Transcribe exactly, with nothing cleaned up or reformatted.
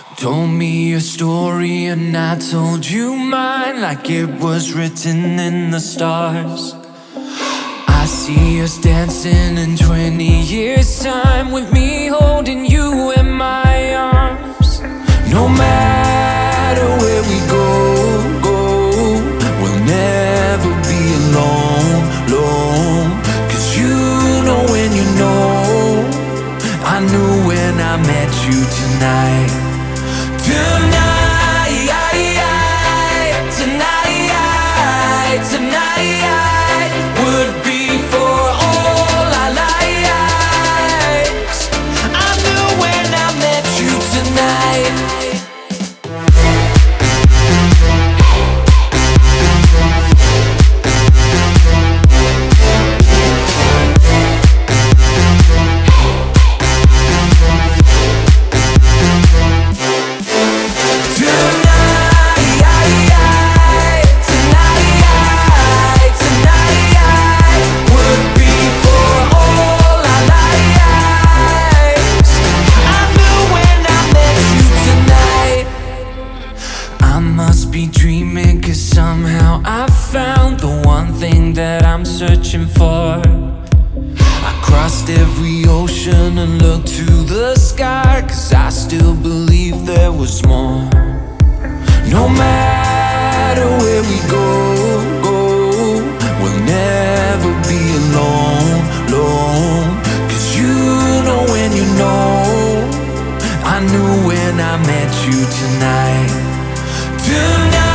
Told me your story and I told you mine, like it was written in the stars. I see us dancing in twenty years time, with me holding you in my arms. No matter where we go, go, we'll never be alone, alone. Cause you know when you know, I knew when I met you tonight. Tonight, tonight, tonight would be for all our lives. I knew when I met you tonight. Be dreaming, cause somehow I found the one thing that I'm searching for. I crossed every ocean and looked to the sky, cause I still believe there was more. No matter where we go, go, we'll never be alone, alone. Cause you know when you know, I knew when I met you tonight. Tonight